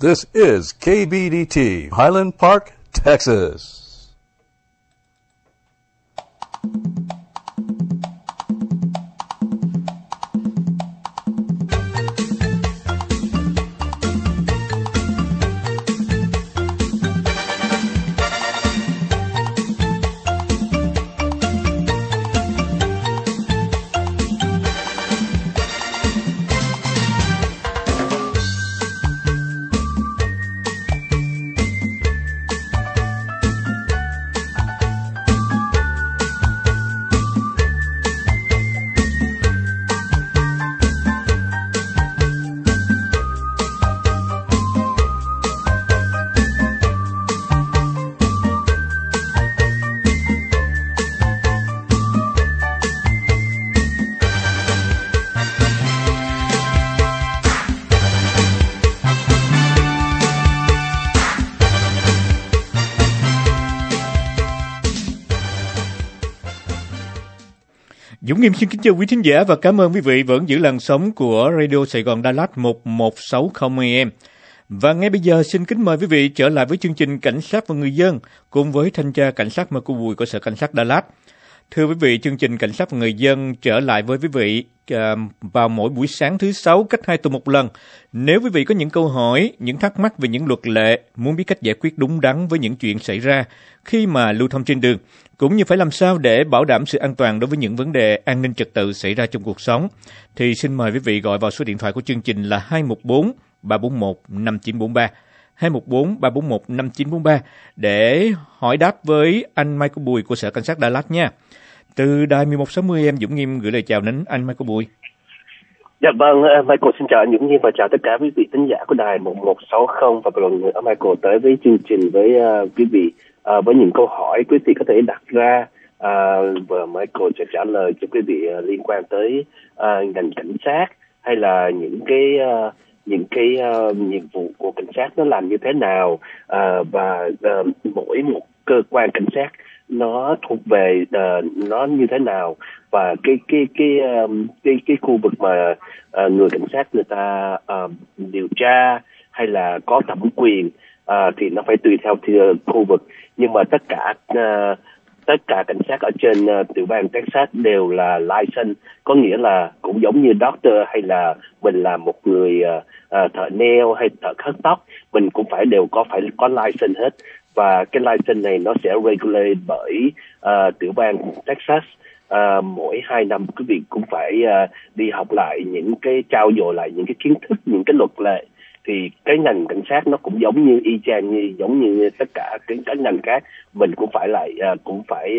This is KBDT, Highland Park, Texas. Dũng Nghiêm xin kính chào quý thính giả và cảm ơn quý vị vẫn giữ làn sóng của Radio Sài Gòn Đà Lạt 1160 AM. Và ngay bây giờ xin kính mời quý vị trở lại với chương trình Cảnh sát và Người dân cùng với thanh tra cảnh sát Marco Bùi của Sở Cảnh sát Đà Lạt. Thưa quý vị, chương trình Cảnh sát và Người dân trở lại với quý vị vào mỗi buổi sáng thứ Sáu cách 2 tuần một lần. Nếu quý vị có những câu hỏi, những thắc mắc về những luật lệ, muốn biết cách giải quyết đúng đắn với những chuyện xảy ra khi mà lưu thông trên đường, cũng như phải làm sao để bảo đảm sự an toàn đối với những vấn đề an ninh trật tự xảy ra trong cuộc sống, thì xin mời quý vị gọi vào số điện thoại của chương trình là 214 341 5943. 214 341 5943 để hỏi đáp với anh Michael Bùi của Sở Cảnh sát Đà Lạt nha. Từ đài 1160 em Dũng Nghiêm gửi lời chào đến anh Michael Bùi. Dạ vâng, Michael xin chào anh Dũng Nghiêm và chào tất cả quý vị thính giả của đài 1160 và một lần nữa Michael tới với chương trình với quý vị với những câu hỏi quý vị có thể đặt ra và Michael sẽ trả lời cho quý vị liên quan tới ngành cảnh sát hay là những cái nhiệm vụ của cảnh sát nó làm như thế nào và mỗi một cơ quan cảnh sát nó thuộc về nó như thế nào và cái khu vực mà người cảnh sát người ta điều tra hay là có thẩm quyền thì nó phải tùy theo khu vực, nhưng mà tất cả cảnh sát ở trên tiểu bang Texas đều là license, có nghĩa là cũng giống như doctor hay là mình là một người thợ nail hay thợ cắt tóc, mình cũng đều phải có license hết. Và cái license này nó sẽ regulate bởi tiểu bang Texas. Mỗi 2 năm quý vị cũng phải đi học lại trao dồi lại những cái kiến thức, những cái luật lệ. Thì cái ngành cảnh sát nó cũng giống như y chang giống như tất cả các ngành khác, mình cũng phải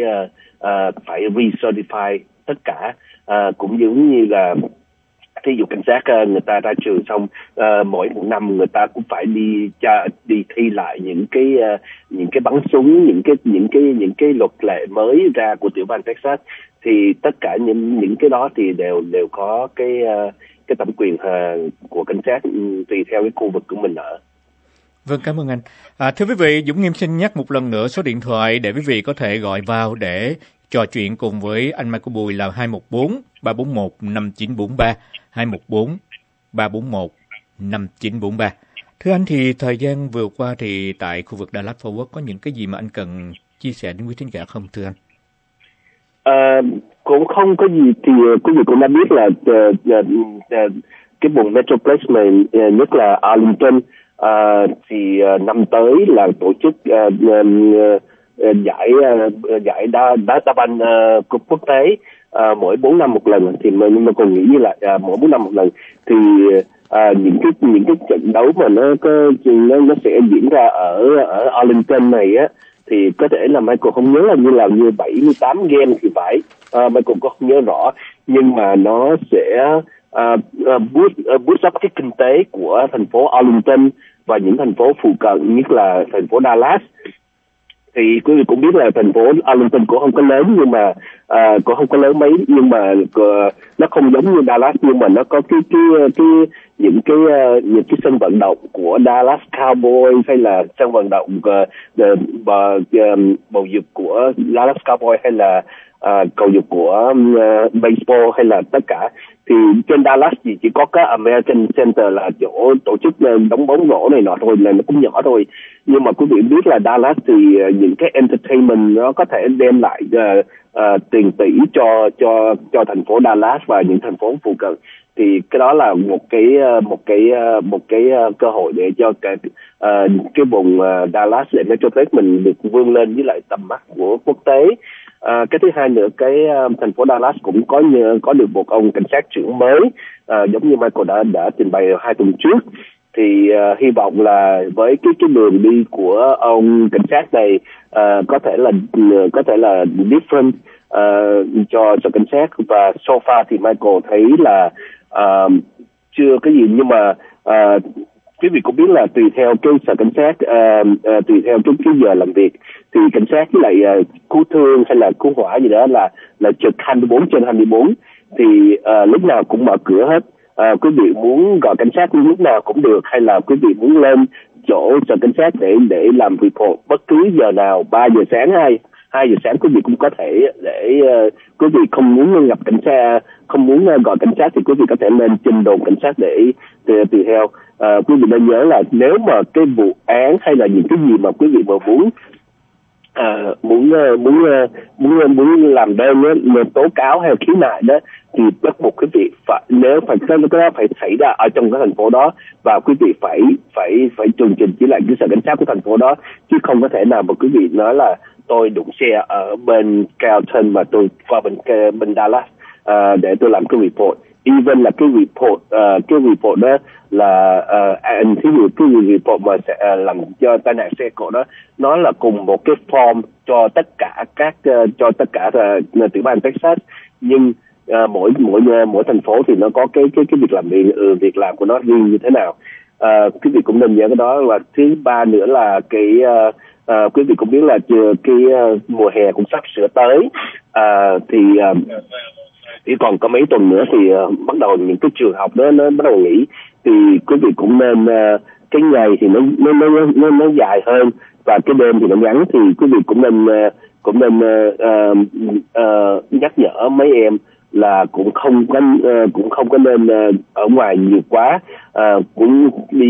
recertify tất cả, cũng giống như là thí dụ cảnh sát người ta ra trường xong mỗi một năm người ta cũng phải đi thi lại những cái bắn súng, những cái luật lệ mới ra của tiểu bang Texas. Thì tất cả những cái đó thì đều có cái thẩm quyền của cảnh sát tùy theo cái khu vực của mình ở. Vâng, cảm ơn anh. Thưa quý vị, Dũng Nghiêm xin nhắc một lần nữa số điện thoại để quý vị có thể gọi vào để trò chuyện cùng với anh Michael Bùi là 214 341 5943, 214 341 5943. Thưa anh, thì thời gian vừa qua thì tại khu vực Đà Lạt Forward có những cái gì mà anh cần chia sẻ đến quý thính giả không thưa anh? Cũng không có gì, thì quý vị cũng đã biết là cái vùng Metroplex này, nhất là Arlington, thì năm tới là tổ chức giải đá banh quốc tế mỗi 4 năm một lần, thì nhưng mà còn nghĩ như là mỗi 4 năm một lần thì những cái trận đấu mà nó sẽ diễn ra ở Arlington này á, thì có thể là Michael không nhớ là như 78 game thì phải, Michael có không nhớ rõ, nhưng mà nó sẽ boost up cái kinh tế của thành phố Arlington và những thành phố phụ cận, nhất là thành phố Dallas. Thì quý vị cũng biết là thành phố Arlington cũng không có lớn, nhưng mà cũng không có lớn mấy, nhưng mà nó không giống như Dallas, nhưng mà nó có những cái sân vận động của Dallas Cowboys hay là sân vận động bầu dục của Dallas Cowboys hay là cầu dục của baseball hay là tất cả, thì trên Dallas chỉ có cái American Center là chỗ tổ chức đóng bóng rổ này nọ thôi, là nó cũng nhỏ thôi. Nhưng mà quý vị biết là Dallas thì những cái entertainment nó có thể đem lại tiền tỷ cho thành phố Dallas và những thành phố phụ cận. Thì cái đó là một cái cơ hội để cho cái vùng Dallas để Metroplex mình được vươn lên với lại tầm mắt của quốc tế. Cái thứ hai nữa, cái thành phố Dallas cũng có được một ông cảnh sát trưởng mới, giống như Michael đã trình bày 2 tuần trước. Thì hy vọng là với cái đường đi của ông cảnh sát này có thể là different cho cảnh sát. Và so far thì Michael thấy là chưa cái gì, nhưng mà quý vị cũng biết là tùy theo cái sở cảnh sát, tùy theo cái giờ làm việc thì cảnh sát với lại cứu thương hay là cứu hỏa gì đó là trực 24/24, thì lúc nào cũng mở cửa hết. Quý vị muốn gọi cảnh sát lúc nào cũng được, hay là quý vị muốn lên chỗ sở cảnh sát để làm report bất cứ giờ nào, 3 giờ sáng hay 2 giờ sáng quý vị cũng có thể, để quý vị không muốn gặp cảnh sát, không muốn gọi cảnh sát thì quý vị có thể lên trình đồn cảnh sát để tùy theo. Quý vị nên nhớ là nếu mà cái vụ án hay là những cái gì mà quý vị mà muốn làm đơn tố cáo hay khiếu nại đó, thì bắt buộc quý vị cái đó phải xảy ra ở trong cái thành phố đó, và quý vị phải tường trình với lại cái sở cảnh sát của thành phố đó, chứ không có thể nào mà quý vị nói là tôi đụng xe ở bên Carlton mà tôi qua bên Dallas để tôi làm cái report. Even là cái report đó là thí dụ cái report mà sẽ làm cho tai nạn xe cộ đó, nó là cùng một cái form cho tất cả tiểu bang Texas, nhưng mỗi thành phố thì nó có cái việc làm của nó riêng như thế nào. Quý vị cũng nên nhớ cái đó. Và thứ ba nữa là quý vị cũng biết là cái mùa hè cũng sắp sửa tới, thì còn có mấy tuần nữa thì bắt đầu những cái trường học đó nó bắt đầu nghỉ, thì quý vị cũng nên cái ngày thì nó dài hơn và cái đêm thì nó ngắn, thì quý vị cũng nên nhắc nhở mấy em là cũng không có nên ở ngoài nhiều quá, cũng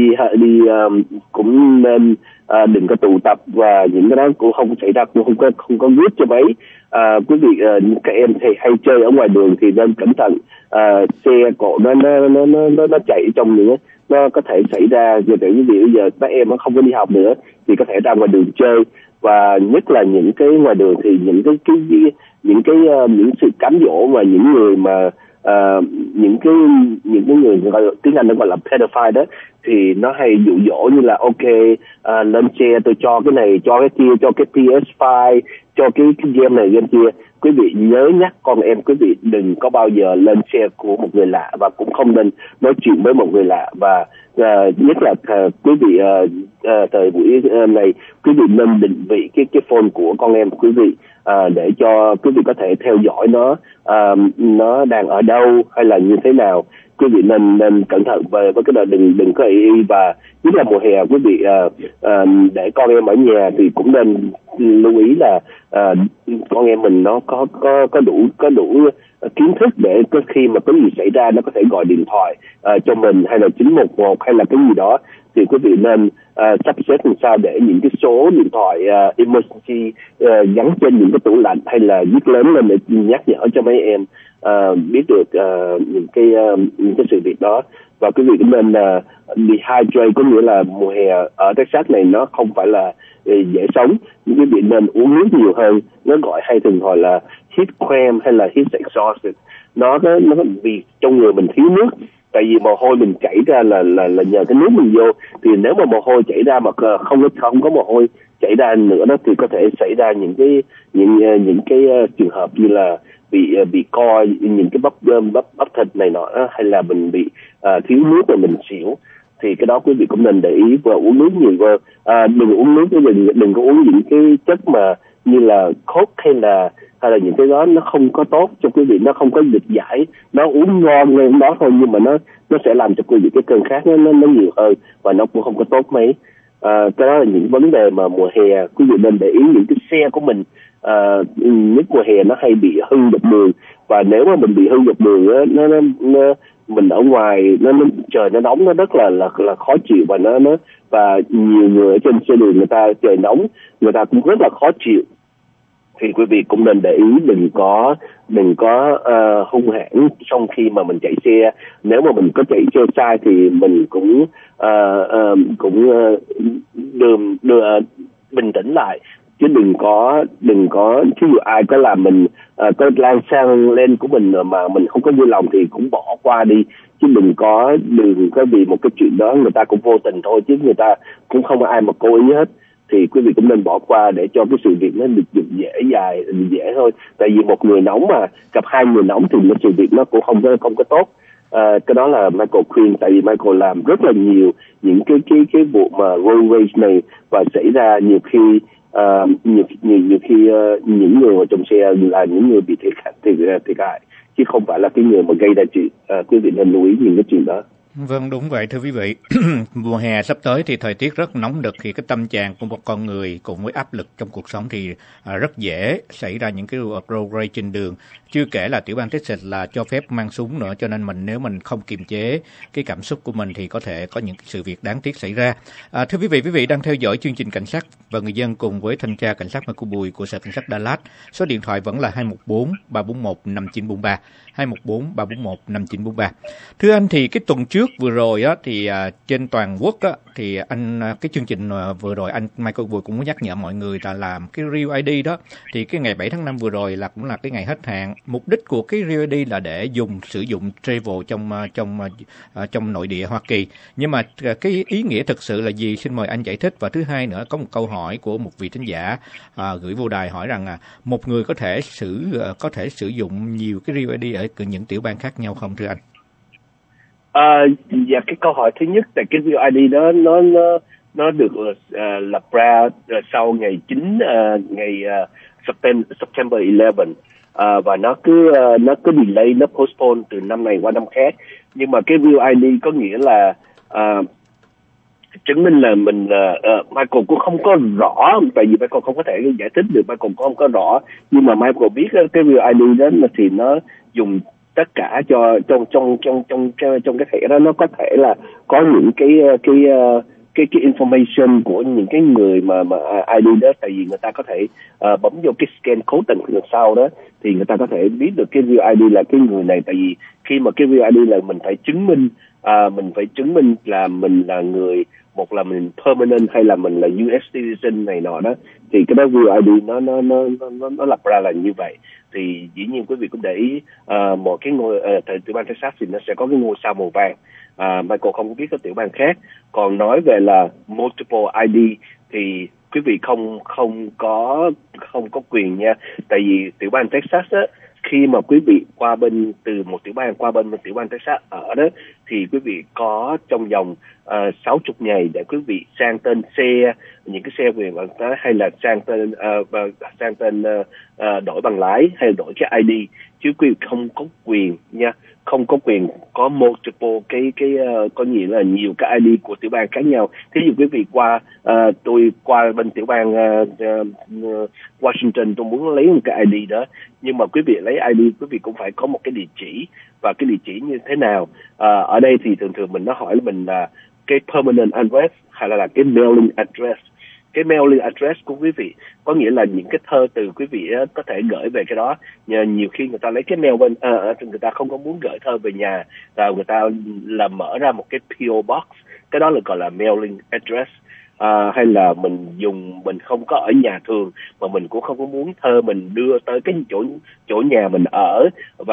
cũng nên đừng có tụ tập, và những cái đó cũng không xảy ra, cũng không có group cho mấy. Quý vị các em thì hay chơi ở ngoài đường thì nên cẩn thận, xe cộ nó chạy trong nữa, nó có thể xảy ra. Giờ quý vị bây giờ các em nó không có đi học nữa thì có thể ra ngoài đường chơi, và nhất là những cái ngoài đường thì những sự cám dỗ và những người mà những cái người gọi tiếng Anh nó gọi là pedophile đó, thì nó hay dụ dỗ như là lên xe tôi cho cái này, cho cái kia, cho cái PS5, cho cái game này game kia. Quý vị nhớ nhắc con em quý vị đừng có bao giờ lên xe của một người lạ, và cũng không nên nói chuyện với một người lạ. Và nhất là quý vị thời buổi này, quý vị nên định vị cái phone của con em quý vị, để cho quý vị có thể theo dõi nó đang ở đâu hay là như thế nào. Quý vị nên cẩn thận với cái đó, đừng có ý. Và nhất là mùa hè quý vị để con em ở nhà thì cũng nên lưu ý là con em mình nó có đủ kiến thức để khi mà có gì xảy ra nó có thể gọi điện thoại cho mình, hay là 911 hay là cái gì đó, thì quý vị nên sắp xếp làm sao để những cái số điện thoại emergency gắn trên những cái tủ lạnh hay là viết lớn lên để nhắc nhở cho mấy em biết được những cái sự việc đó. Và quý vị cũng nên dehydrate, có nghĩa là mùa hè ở Texas này nó không phải là dễ sống. Quý vị nên uống nước nhiều hơn, nó gọi hay thường gọi là heat cramp hay là heat exhaustion. Nó vì trong người mình thiếu nước, tại vì mồ hôi mình chảy ra là nhờ cái nước mình vô, thì nếu mà mồ hôi chảy ra mà không có mồ hôi chảy ra nữa đó, thì có thể xảy ra những cái trường hợp như là bị co những cái bắp thịt này nọ, hay là mình bị thiếu nước mà mình xỉu. Thì cái đó quý vị cũng nên để ý và uống nước nhiều hơn. Đừng uống nước, đừng có uống những cái chất mà như là Coke hay là những cái đó, nó không có tốt cho quý vị, nó không có dịch giải. Nó uống ngon lên đó thôi, nhưng mà nó sẽ làm cho quý vị cái cơn khát nó nhiều hơn, và nó cũng không có tốt mấy. Cái đó là những vấn đề mà mùa hè quý vị nên để ý. Những cái xe của mình nhất mùa hè nó hay bị hư dọc đường, và nếu mà mình bị hư dọc đường á, nó mình ở ngoài nó trời nó nóng, nó rất là khó chịu, và nhiều người ở trên xe đường người ta trời nóng người ta cũng rất là khó chịu. Thì quý vị cũng nên để ý đừng có hung hãn trong khi mà mình chạy xe. Nếu mà mình có chạy xe sai thì mình cũng đưa bình tĩnh lại, chứ đừng có ví dụ ai có làm mình có lan sang lên của mình mà mình không có vui lòng thì cũng bỏ qua đi, chứ đừng có vì một cái chuyện đó người ta cũng vô tình thôi, chứ người ta cũng không có ai mà cố ý hết. Thì quý vị cũng nên bỏ qua để cho cái sự việc nó được dễ thôi. Tại vì một người nóng mà gặp hai người nóng thì sự việc nó cũng không có tốt. Cái đó là Michael khuyên, tại vì Michael làm rất là nhiều những cái vụ mà road rage này, và xảy ra nhiều khi những người ở trong xe là những người bị thiệt hại, chứ không phải là cái người mà gây ra chuyện. Quý vị nên lưu ý những cái chuyện đó. Vâng, đúng vậy thưa quý vị. Mùa hè sắp tới thì thời tiết rất nóng nực, thì cái tâm trạng của một con người cùng với áp lực trong cuộc sống thì rất dễ xảy ra những cái road rage trên đường. Chưa kể là tiểu bang Texas là cho phép mang súng nữa, cho nên nếu mình không kiềm chế cái cảm xúc của mình thì có thể có những sự việc đáng tiếc xảy ra. Thưa quý vị đang theo dõi chương trình Cảnh sát và Người dân cùng với thanh tra cảnh sát Michael Bùi của Sở Cảnh sát Dallas. Số điện thoại vẫn là 214-341-5943, 214-341-5943. Thưa anh, thì cái tuần trước vừa rồi á, thì trên toàn quốc á, thì cái chương trình vừa rồi anh Michael Bùi cũng nhắc nhở mọi người là làm cái Real ID đó. Thì cái ngày 7 tháng 5 vừa rồi cũng là cái ngày hết hạn. Mục đích của cái Real ID là để sử dụng travel trong nội địa Hoa Kỳ. Nhưng mà cái ý nghĩa thực sự là gì? Xin mời anh giải thích. Và thứ hai nữa, có một câu hỏi của một vị thính giả gửi vô đài hỏi rằng một người có thể sử dụng nhiều cái Real ID ở những tiểu bang khác nhau không thưa anh? Dạ, cái câu hỏi thứ nhất là cái Real ID đó nó được lập ra sau ngày 9 ngày September 11, và nó cứ delay, nó postpone từ năm này qua năm khác. Nhưng mà cái Real ID có nghĩa là chứng minh là mình Michael cũng không có rõ, tại vì Michael không có thể giải thích được, Michael cũng không có rõ, nhưng mà Michael biết cái Real ID đó thì nó dùng tất cả cho trong cái thẻ đó. Nó có thể là có những cái information của những cái người mà ID đó, tại vì người ta có thể bấm vô cái scan code đằng sau đó thì người ta có thể biết được cái Real ID là cái người này. Tại vì khi mà cái Real ID là mình phải chứng minh là mình là người, một là mình permanent hay là mình là US citizen này nọ đó, thì cái đó Real ID nó lập ra là như vậy. Thì dĩ nhiên quý vị cũng để ý một cái ngôi tiểu bang Texas thì nó sẽ có cái ngôi sao màu vàng. Michael không biết các tiểu bang khác. Còn nói về là multiple ID thì quý vị không có quyền nha. Tại vì tiểu bang Texas á, khi mà quý vị qua bên từ một tiểu bang qua bên một tiểu bang Texas ở đó, thì quý vị có trong vòng 60 ngày để quý vị sang tên xe, những cái xe quyền hay là sang tên đổi bằng lái hay đổi cái ID, chứ quý vị không có quyền nha, không có quyền có multiple có nghĩa là nhiều cái ID của tiểu bang khác nhau. Thí dụ quý vị tôi qua bên tiểu bang Washington, tôi muốn lấy một cái ID đó, nhưng mà quý vị lấy ID quý vị cũng phải có một cái địa chỉ, và cái địa chỉ như thế nào. Ở đây thì thường mình nó hỏi mình là cái permanent address hay là cái mailing address. Cái mailing address của quý vị có nghĩa là những cái thơ từ quý vị có thể gửi về cái đó. Nhiều khi người ta lấy cái mail bên người ta không có muốn gửi thơ về nhà, rồi người ta mở ra một cái PO box, cái đó là gọi là mailing address. Hay là mình không có ở nhà thường mà mình cũng không có muốn thơ mình đưa tới cái chỗ nhà mình ở,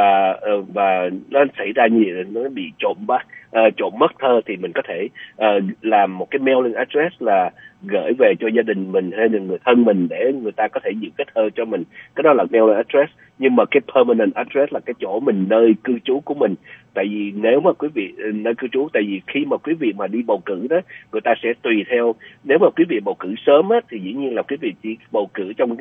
và nó xảy ra như vậy, nó bị trộm mất thơ, thì mình có thể làm một cái mailing address là gửi về cho gia đình mình hay là người thân mình để người ta có thể giữ cái thơ cho mình. Cái đó là mailing address. Nhưng mà cái permanent address là cái chỗ mình, nơi cư trú của mình. Tại vì nếu mà quý vị nơi cư trú, tại vì khi mà quý vị mà đi bầu cử đó, người ta sẽ tùy theo. Nếu mà quý vị bầu cử sớm á, thì dĩ nhiên là quý vị chỉ bầu cử trong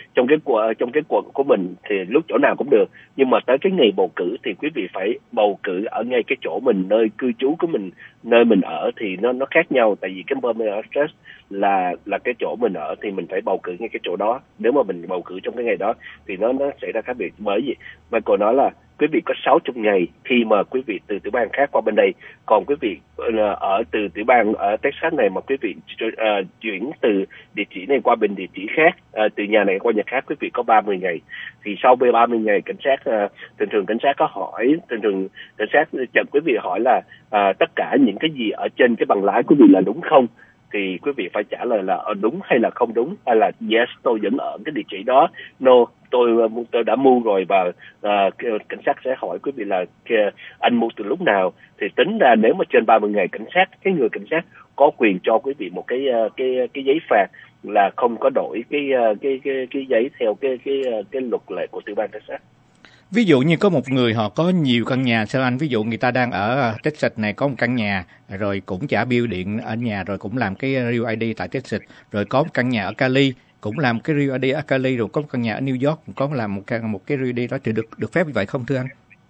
cái quận của mình thì lúc chỗ nào cũng được. Nhưng mà tới cái ngày bầu cử thì quý vị phải bầu cử ở ngay cái chỗ mình, nơi cư trú của mình, nơi mình ở thì nó khác nhau. Tại vì cái permanent address là cái chỗ mình ở thì mình phải bầu cử ngay cái chỗ đó. Nếu mà mình bầu cử trong cái ngày đó thì nó xảy ra khác biệt. Bởi vì Michael nói là quý vị có 60 ngày khi mà quý vị từ tiểu bang khác qua bên đây. Còn quý vị ở từ tiểu bang ở Texas này mà quý vị chuyển từ địa chỉ này qua bên địa chỉ khác, từ nhà này qua nhà khác, quý vị có 30 ngày. Thì sau 30 ngày cảnh sát thường cảnh sát có hỏi, thường cảnh sát chợt quý vị hỏi là tất cả những cái gì ở trên cái bằng lái quý vị là đúng không? Thì quý vị phải trả lời là đúng hay là không đúng, hay là yes tôi vẫn ở cái địa chỉ đó, no tôi đã mua rồi. Và cảnh sát sẽ hỏi quý vị là anh mua từ lúc nào. Thì tính ra nếu mà trên 30 ngày cái người cảnh sát có quyền cho quý vị một cái giấy phạt là không có đổi cái giấy theo cái luật lệ của tiểu bang Texas. Ví dụ như có một người họ có nhiều căn nhà, sao anh? Ví dụ người ta đang ở Texas này có một căn nhà, rồi cũng trả bill điện ở nhà, rồi cũng làm cái Real ID tại Texas, rồi có một căn nhà ở Cali, cũng làm cái Real ID ở Cali, rồi có một căn nhà ở New York, có làm một cái Real ID đó, thì được phép như vậy không thưa anh?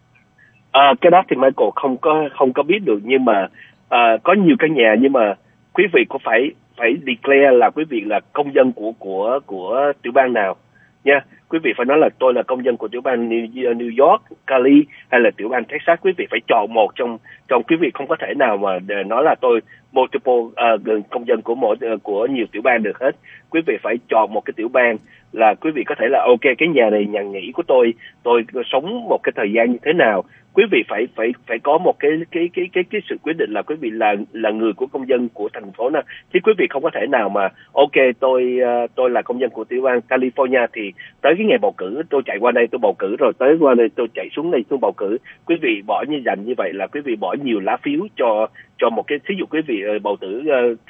Cái đó thì Michael không có biết được, nhưng mà có nhiều căn nhà, nhưng mà quý vị có phải declare là quý vị là công dân của tiểu bang nào nha. Quý vị phải nói là tôi là công dân của tiểu bang New York, Cali hay là tiểu bang Texas. Quý vị phải chọn một trong quý vị không có thể nào mà nói là tôi multiple công dân của nhiều tiểu bang được hết. Quý vị phải chọn một cái tiểu bang là quý vị có thể là ok, cái nhà này nhà nghỉ của tôi sống một cái thời gian như thế nào. Quý vị phải có một cái sự quyết định là quý vị là người của công dân của thành phố nào. Chứ quý vị không có thể nào mà ok tôi là công dân của tiểu bang California thì tới cái ngày bầu cử tôi chạy qua đây tôi bầu cử, rồi tới qua đây tôi chạy xuống đây tôi bầu cử. Quý vị bỏ như vậy là quý vị bỏ nhiều lá phiếu cho một cái, thí dụ quý vị bầu cử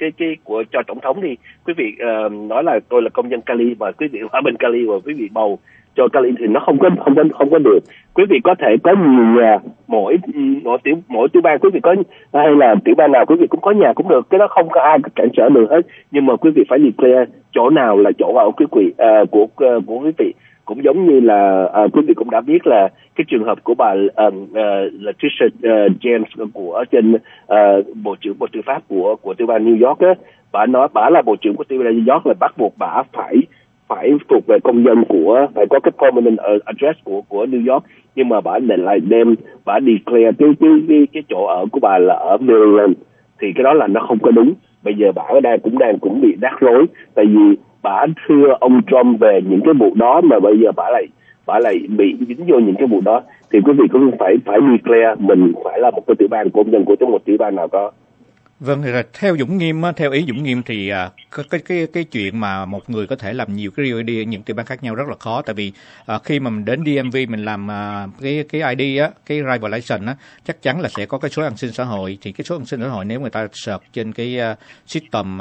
cho tổng thống đi, quý vị nói là tôi là công dân Cali và quý vị ở bên Cali và quý vị bầu cho Cali thì nó không có được. Quý vị có thể có nhiều nhà, mỗi tiểu bang quý vị có, hay là tiểu bang nào quý vị cũng có nhà cũng được, cái đó không có ai cản trở được hết. Nhưng mà quý vị phải declare chỗ nào là chỗ ở quý vị của quý vị. Cũng giống như là quý vị cũng đã biết là cái trường hợp của bà Letitia James của trên bộ tư pháp của tiểu bang New York á, bà nói bà là bộ trưởng của tiểu bang New York, là bắt buộc bà phải thuộc về công dân phải có cái permanent address của New York, nhưng mà bà lại bà declare cái chỗ ở của bà là ở Maryland, thì cái đó là nó không có đúng. Bây giờ bà ở đây cũng bị rắc rối, tại vì bà thưa ông Trump về những cái vụ đó, mà bây giờ bà lại bị dính vô những cái vụ đó, thì quý vị cũng phải declare mình phải là một cái tiểu bang, công dân của một tiểu bang nào có. Vâng, rồi theo ý Dũng Nghiêm thì cái chuyện mà một người có thể làm nhiều cái Real ID ở những tiểu bang khác nhau rất là khó, tại vì khi mà mình đến DMV mình làm cái ID á, cái driver license á, chắc chắn là sẽ có cái số an sinh xã hội. Thì cái số an sinh xã hội nếu người ta search trên cái system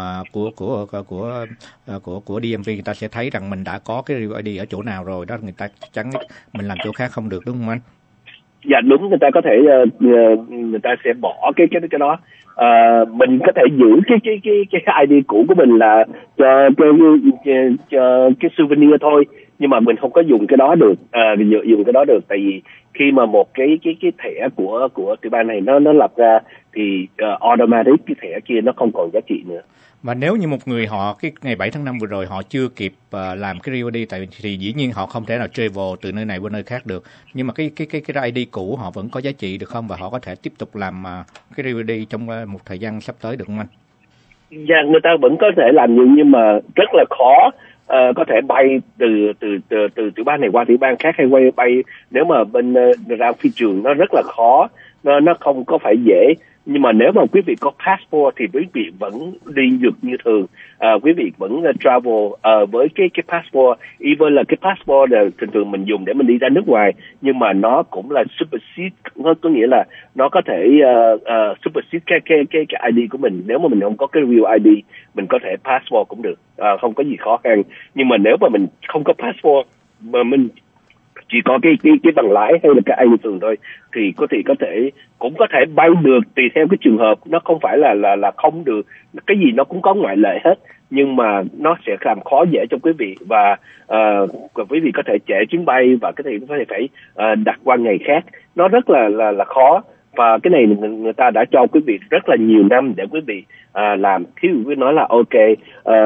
của DMV, người ta sẽ thấy rằng mình đã có cái Real ID ở chỗ nào rồi đó, người ta chắc chắn mình làm chỗ khác không được, đúng không anh? Dạ đúng, người ta có thể người ta sẽ bỏ cái đó. Mình có thể giữ cái ID cũ của mình là cho cái souvenir thôi, nhưng mà mình không có dùng cái đó được, dùng cái đó được, tại vì khi mà một cái thẻ của tiểu bang này nó lập ra thì automatic cái thẻ kia nó không còn giá trị nữa. Mà nếu như một người họ cái ngày 7 tháng 5 vừa rồi họ chưa kịp làm cái Real ID, thì dĩ nhiên họ không thể nào travel từ nơi này qua nơi khác được. Nhưng mà cái ID cũ họ vẫn có giá trị được không, và họ có thể tiếp tục làm cái Real ID trong một thời gian sắp tới được không anh? Dạ, người ta vẫn có thể làm nhưng mà rất là khó. Có thể bay từ tiểu bang này qua tiểu bang khác, hay bay nếu mà bên ra phi trường nó rất là khó, nó không có phải dễ. Nhưng mà nếu mà quý vị có passport thì quý vị vẫn đi được như thường. Quý vị vẫn travel với cái passport. Even là cái passport là thường thường mình dùng để mình đi ra nước ngoài, nhưng mà nó cũng là supersede, có nghĩa là nó có thể supersede cái ID của mình. Nếu mà mình không có cái real ID, mình có thể passport cũng được, không có gì khó khăn. Nhưng mà nếu mà mình không có passport mà mình chỉ có cái bằng lái hay là cái ID thường thôi, thì có thể cũng có thể bay được tùy theo cái trường hợp. Nó không phải là không được, cái gì nó cũng có ngoại lệ hết, nhưng mà nó sẽ làm khó dễ cho quý vị. Và quý vị có thể trễ chuyến bay và có thể phải đặt qua ngày khác. Nó rất là khó. Và cái này người ta đã cho quý vị rất là nhiều năm để quý vị làm. Thí dụ quý nói là ok,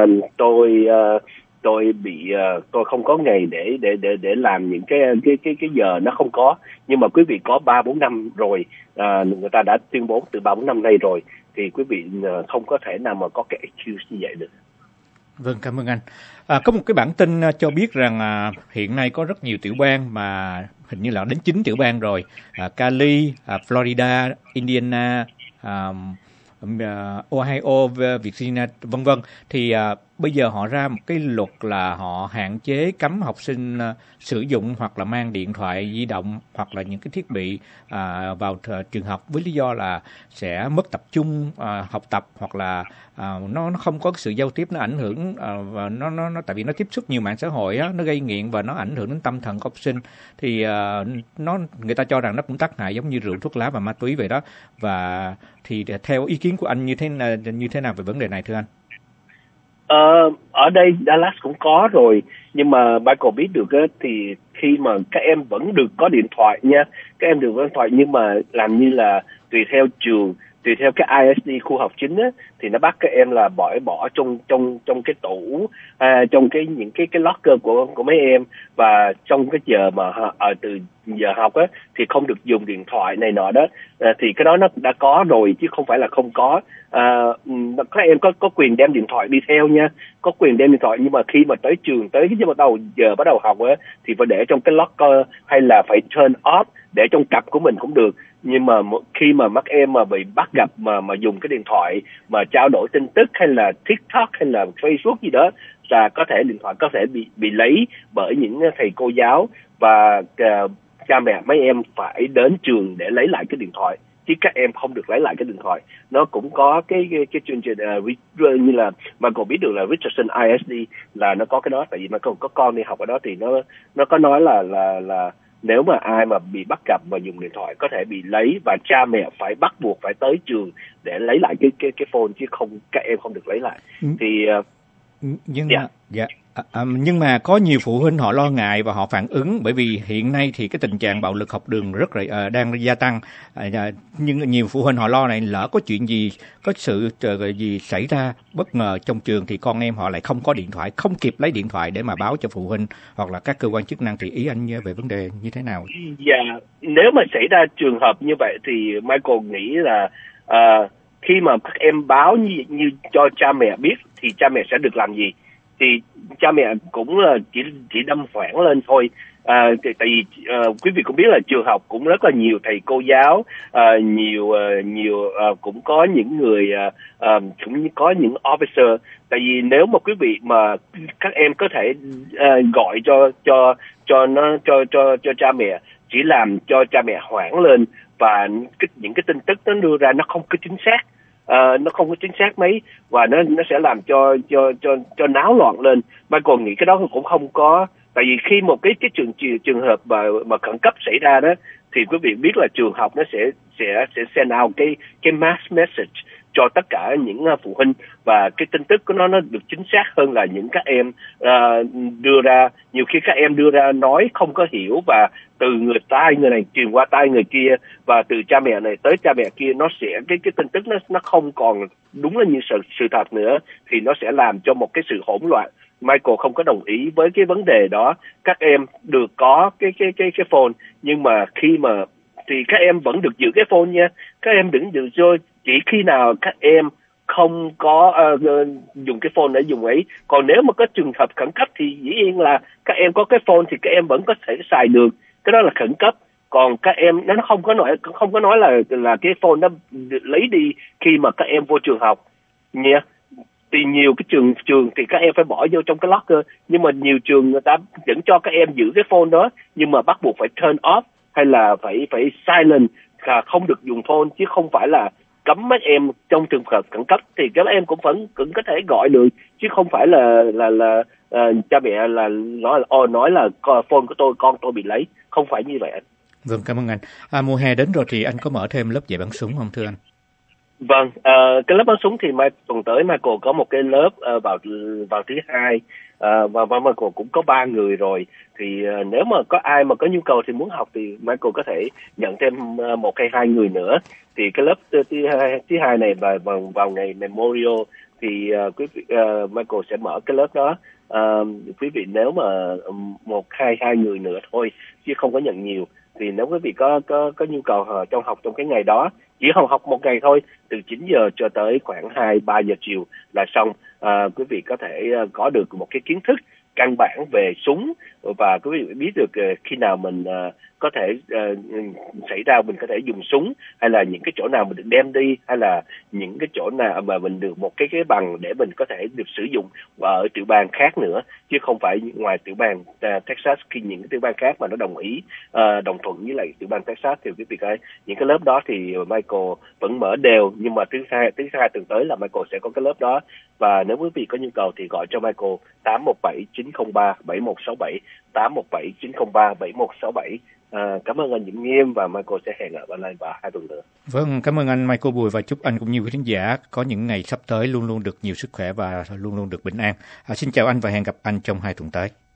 tôi tôi không có ngày để làm những cái giờ nó không có, nhưng mà quý vị có 3-4 năm rồi, người ta đã tuyên bố từ 3-4 năm nay rồi, thì quý vị không có thể nào mà có cái excuse như vậy được. Vâng, cảm ơn anh. Có một cái bản tin cho biết rằng hiện nay có rất nhiều tiểu bang mà hình như là đến 9 tiểu bang rồi, Cali, Florida, Indiana, Ohio, Virginia, vân vân, thì bây giờ họ ra một cái luật là họ hạn chế cấm học sinh sử dụng hoặc là mang điện thoại di động hoặc là những cái thiết bị vào trường học, với lý do là sẽ mất tập trung học tập, hoặc là nó không có sự giao tiếp, nó ảnh hưởng và nó tại vì nó tiếp xúc nhiều mạng xã hội á, nó gây nghiện và nó ảnh hưởng đến tâm thần của học sinh. Thì người ta cho rằng nó cũng tác hại giống như rượu, thuốc lá và ma túy vậy đó. Và thì theo ý kiến của anh như thế nào về vấn đề này thưa anh? Ở đây Dallas cũng có rồi, nhưng mà Michael biết được á, thì khi mà các em vẫn được có điện thoại nha, các em được có điện thoại, nhưng mà làm như là tùy theo trường, tùy theo cái ISD khu học chính á, thì nó bắt các em là bỏ trong cái tủ, trong những cái locker của mấy em, và trong cái giờ mà từ giờ học á thì không được dùng điện thoại này nọ đó. Thì cái đó nó đã có rồi chứ không phải là không có. Các em có quyền đem điện thoại đi theo nha, có quyền đem điện thoại, nhưng mà khi mà tới trường, tới cái giờ bắt đầu học á, thì phải để trong cái locker hay là phải turn off, để trong cặp của mình cũng được. Nhưng mà khi mà các em mà bị bắt gặp mà dùng cái điện thoại mà trao đổi tin tức hay là TikTok hay là Facebook gì đó, là có thể điện thoại có thể bị lấy bởi những thầy cô giáo, và cha mẹ mấy em phải đến trường để lấy lại cái điện thoại, chứ các em không được lấy lại cái điện thoại. Nó cũng có cái chương trình như là Michael biết được là Richardson ISD là nó có cái đó, tại vì Michael có con đi học ở đó, thì nó có nói là nếu mà ai mà bị bắt gặp mà dùng điện thoại có thể bị lấy, và cha mẹ phải bắt buộc phải tới trường để lấy lại cái phone, chứ không, các em không được lấy lại. Thì nhưng mà có nhiều phụ huynh họ lo ngại và họ phản ứng, bởi vì hiện nay thì cái tình trạng bạo lực học đường rất là đang gia tăng. Nhưng nhiều phụ huynh họ lo này, lỡ có chuyện gì, có sự gì xảy ra bất ngờ trong trường thì con em họ lại không có điện thoại, không kịp lấy điện thoại để mà báo cho phụ huynh hoặc là các cơ quan chức năng. Thì ý anh về vấn đề như thế nào? Nếu mà xảy ra trường hợp như vậy thì Michael nghĩ là khi mà các em báo như cho cha mẹ biết thì cha mẹ sẽ được làm gì? Thì cha mẹ cũng là chỉ đâm phản lên thôi. Tại vì quý vị cũng biết là trường học cũng rất là nhiều thầy cô giáo, nhiều cũng có những người, cũng có những officer. Tại vì nếu mà quý vị mà các em có thể gọi cho cha mẹ, chỉ làm cho cha mẹ hoảng lên, và những cái tin tức nó đưa ra nó không có chính xác. Nó không có chính xác mấy, và nó sẽ làm cho náo loạn lên. Michael nghĩ cái đó cũng không có, tại vì khi một cái trường hợp mà khẩn cấp xảy ra đó, thì quý vị biết là trường học nó sẽ send out cái mass message cho tất cả những phụ huynh, và cái tin tức của nó được chính xác hơn là những các em đưa ra. Nhiều khi các em đưa ra nói không có hiểu, và từ người này truyền qua tai người kia, và từ cha mẹ này tới cha mẹ kia, nó sẽ cái tin tức nó không còn đúng là như sự thật nữa, thì nó sẽ làm cho một cái sự hỗn loạn. Michael không có đồng ý với cái vấn đề đó. Các em được có cái phone, nhưng mà khi mà thì các em vẫn được giữ cái phone nha. Các em đừng giữ cho chỉ khi nào các em không có dùng cái phone để dùng ấy. Còn nếu mà có trường hợp khẩn cấp thì dĩ nhiên là các em có cái phone thì các em vẫn có thể xài được. Cái đó là khẩn cấp. Còn các em nó không có nói là cái phone nó lấy đi khi mà các em vô trường học nha. Thì nhiều cái trường thì các em phải bỏ vô trong cái locker, nhưng mà nhiều trường người ta vẫn cho các em giữ cái phone đó, nhưng mà bắt buộc phải turn off hay là phải silent, không được dùng phone, chứ không phải là cấm mấy em trong trường hợp khẩn cấp thì các em cũng có thể gọi được, chứ không phải là cha mẹ là nói là phone của con tôi bị lấy, không phải như vậy anh. Vâng, cảm ơn anh. Mùa hè đến rồi thì anh có mở thêm lớp dạy bắn súng không thưa anh? Vâng, cái lớp bắn súng thì tuần tới Michael có một cái lớp vào thứ hai, và Michael cũng có 3 người rồi. Thì nếu mà có ai mà có nhu cầu thì muốn học thì Michael có thể nhận thêm 1 hay 2 người nữa. Thì cái lớp thứ hai này vào ngày Memorial thì quý vị Michael sẽ mở cái lớp đó. Quý vị nếu mà 1 hay 2 người nữa thôi chứ không có nhận nhiều. Thì nếu quý vị có nhu cầu học trong cái ngày đó, chỉ học một ngày thôi, từ 9 giờ cho tới khoảng 2-3 giờ chiều là xong. Quý vị có thể có được một cái kiến thức căn bản về súng, và quý vị biết được khi nào mình có thể xảy ra mình có thể dùng súng, hay là những cái chỗ nào mình được đem đi, hay là những cái chỗ nào mà mình được một cái bằng để mình có thể được sử dụng ở tiểu bang khác nữa, chứ không phải ngoài tiểu bang Texas. Khi những cái tiểu bang khác mà nó đồng thuận với lại tiểu bang Texas thì quý vị có những cái lớp đó thì Michael vẫn mở đều, nhưng mà thứ hai tuần tới là Michael sẽ có cái lớp đó. Và nếu quý vị có nhu cầu thì gọi cho Michael 817-903-7167, 817-903-7167. Cảm ơn anh Dũng Nghiêm, và Michael sẽ hẹn gặp anh vào 2 tuần nữa. Vâng, cảm ơn anh Michael Bùi, và chúc anh cũng như quý khán giả có những ngày sắp tới luôn luôn được nhiều sức khỏe và luôn luôn được bình an. Xin chào anh và hẹn gặp anh trong 2 tuần tới.